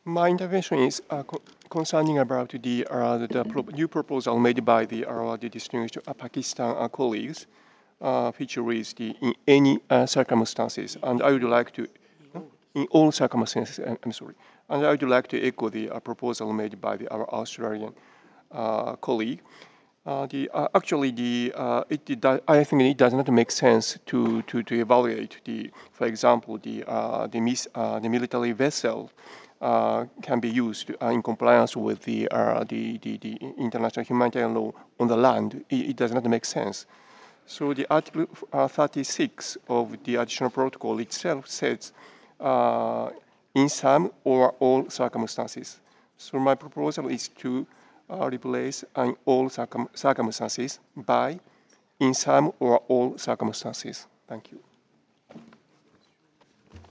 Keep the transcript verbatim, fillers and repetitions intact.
My intervention is uh, co concerning about the, uh, the, the pro new proposal made by the, uh, the distinguished uh, Pakistan uh, colleagues, uh, which reads the in any uh, circumstances, and I would like to, no? In all circumstances, I'm, I'm sorry, and I would like to echo the uh, proposal made by the, our Australian uh, colleague. Uh, the, uh, actually, the, uh, it, it does, I think it does not make sense to, to, to evaluate the, for example, the, uh, the, mis, uh, the military vessel uh, can be used uh, in compliance with the, uh, the, the, the international humanitarian law on the land. It, it does not make sense. So the Article uh, thirty-six of the additional protocol itself says uh, in some or all circumstances. So my proposal is to uh, replace in all circum circumstances by in some or all circumstances. Thank you.